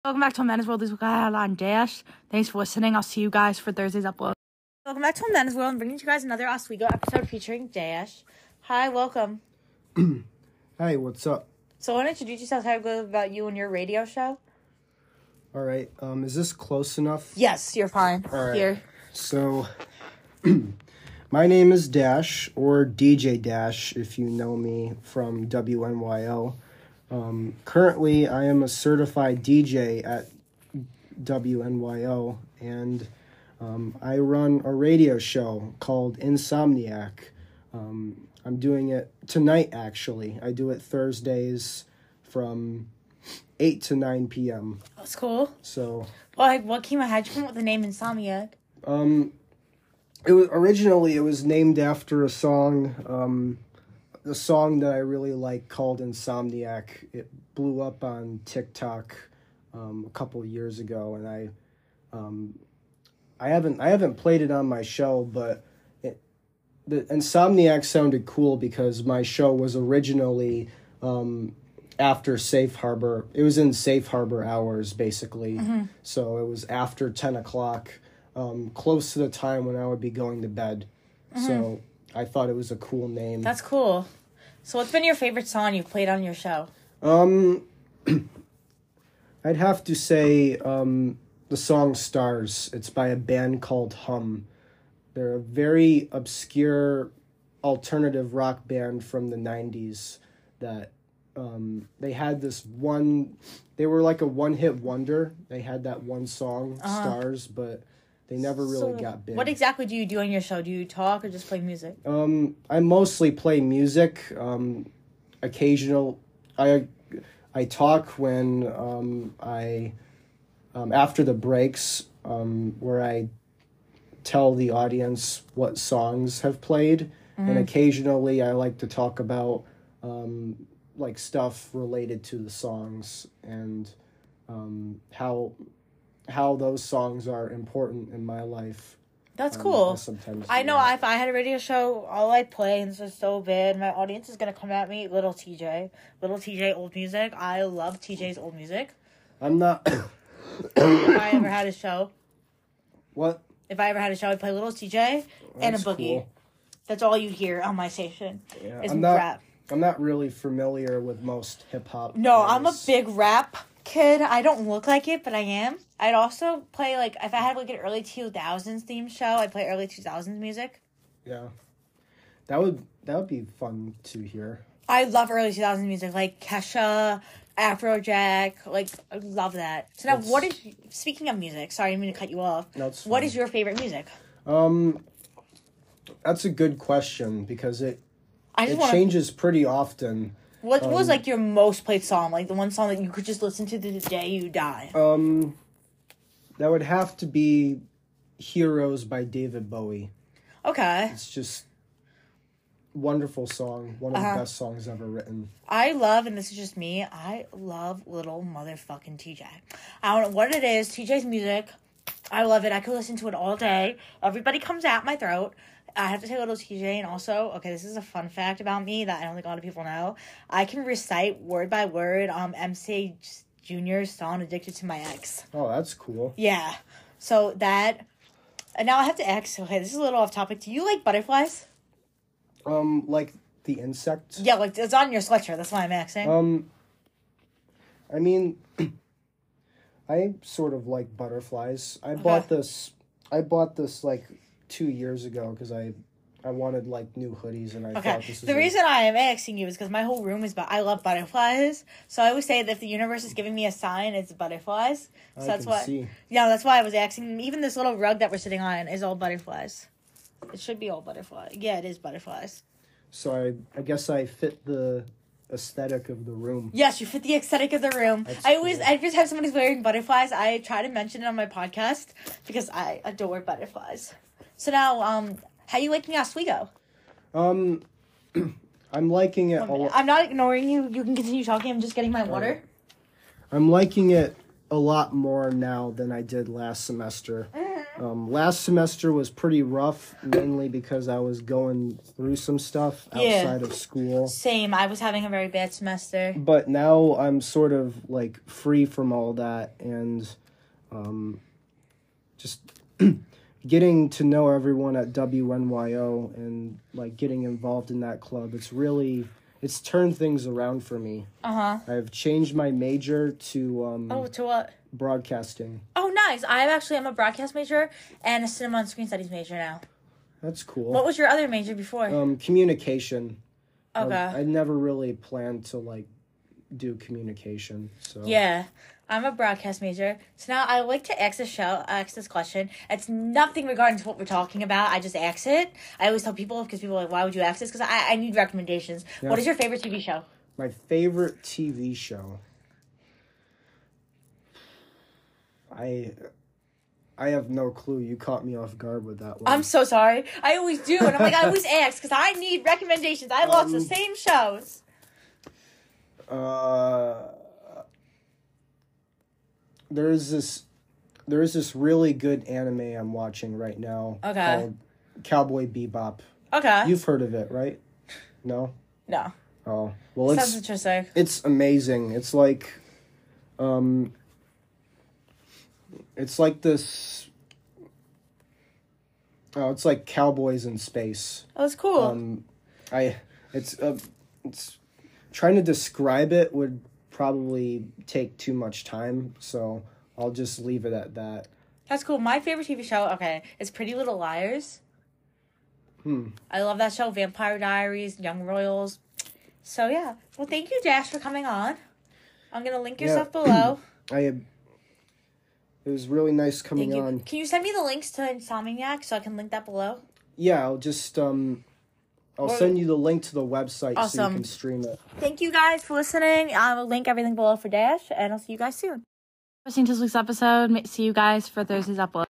Welcome back to Men's World. This is on Dash. Thanks for listening. I'll see you guys for Thursday's upload. Welcome back to Men's World. I'm bringing you guys another Oswego episode featuring Dash. Hi, welcome. Hi, what's up? So I want to introduce yourself, tell you about you and your radio show. All right, is this close enough? Yes, you're fine. All right. Here. So, my name is Dash, or DJ Dash, if you know me from WNYL. Currently, I am a certified DJ at WNYL, and I run a radio show called Insomniac. I'm doing it tonight, actually. I do it Thursdays from 8 to 9 p.m. That's cool. So, how'd you come up with the name Insomniac? It was named after a song that I really like called Insomniac. It blew up on TikTok a couple years ago, and I haven't played it on my show, but the Insomniac sounded cool because my show was originally after Safe Harbor. It was in Safe Harbor hours, basically. Mm-hmm. So it was after 10 o'clock, close to the time when I would be going to bed. Mm-hmm. So I thought it was a cool name. That's cool. So what's been your favorite song you've played on your show? I'd have to say the song Stars. It's by a band called Hum. They're a very obscure alternative rock band from the 90s that they had this one... They were like a one-hit wonder. They had that one song, Stars, but... They never really got big. What exactly do you do on your show? Do you talk or just play music? I mostly play music. I talk when I after the breaks, where I tell the audience what songs have played, and occasionally I like to talk about like stuff related to the songs and how those songs are important in my life. That's cool. Sometimes I know if I had a radio show, all I'd play, and this is so bad, my audience is going to come at me, Little TJ old music. I love TJ's old music. I'm not... If I ever had a show. What? If I ever had a show, I'd play Little TJ and a boogie. Cool. That's all you'd hear on my station. Yeah, is rap. I'm not really familiar with most hip-hop. No, players. I'm a big rap kid. I don't look like it, but I am. I'd also play, like, if I had, like, an early 2000s theme show, I'd play early 2000s music. Yeah. That would be fun to hear. I love early 2000s music, like Kesha, Afrojack, like, I love that. So now, speaking of music, sorry, I didn't mean to cut you off. No, it's fine. What is your favorite music? That's a good question, because it changes pretty often. What was, like, your most played song? Like, the one song that you could just listen to the day you die? That would have to be Heroes by David Bowie. Okay. It's just wonderful song. One of the best songs ever written. I love, and this is just me, I love little motherfucking TJ. I don't know what it is. TJ's music, I love it. I could listen to it all day. Everybody comes out my throat. I have to say Little TJ, and also, okay, this is a fun fact about me that I don't think a lot of people know. I can recite word by word MC Junior's song Addicted to My Ex. Oh, that's cool. Yeah. So that, and now I have to ask, okay, this is a little off topic. Do you like butterflies? Like the insect? Yeah, like it's on your sweatshirt. That's why I'm asking. I mean, I sort of like butterflies. I bought this like 2 years ago because I wanted like new hoodies and I thought this was the reason I am asking you is because my whole room is I love butterflies. So I always say that if the universe is giving me a sign, it's butterflies. So that's why. See. Yeah, that's why I was asking. Even this little rug that we're sitting on is all butterflies. It should be all butterflies. Yeah, it is butterflies. So I guess I fit the aesthetic of the room. Yes, you fit the aesthetic of the room. I just have somebody's wearing butterflies. I try to mention it on my podcast because I adore butterflies. So now, how you liking Oswego? I'm liking it. I'm not ignoring you. You can continue talking. I'm just getting my water. I'm liking it a lot more now than I did last semester. Last semester was pretty rough, mainly because I was going through some stuff outside of school. Same. I was having a very bad semester. But now I'm sort of like free from all that, and just getting to know everyone at WNYO and like getting involved in that club. It's turned things around for me. I've changed my major to to what? Broadcasting. Oh, nice. I'm a broadcast major and a cinema and screen studies major now. That's cool. What was your other major before? Communication. Okay. I never really planned to like do communication. So yeah, I'm a broadcast major. So now I like to ask this question. It's nothing regarding to what we're talking about. I just ask it. I always tell people, because people are like, why would you ask this? Because I need recommendations. Yeah. What is your favorite TV show? My favorite TV show. I have no clue. You caught me off guard with that one. I'm so sorry. I always do. And I'm like, I always ask because I need recommendations. I watch the same shows. There's this really good anime I'm watching right now. Okay. Called Cowboy Bebop. Okay. You've heard of it, right? No? No. Oh. Well, sounds interesting. It's amazing. It's like this. Oh, it's like cowboys in space. Oh, that's cool. It's trying to describe it would probably take too much time, so I'll just leave it at that. That's cool. My favorite TV show, is Pretty Little Liars. I love that show. Vampire Diaries, Young Royals. So yeah. Well, thank you, Dash, for coming on. I'm gonna link your stuff below. It was really nice coming on. Can you send me the links to Insomniac so I can link that below? Yeah, I'll just I'll send you the link to the website so you can stream it. Thank you guys for listening. I will link everything below for Dash, and I'll see you guys soon. Listening to this week's episode. See you guys for Thursday's upload.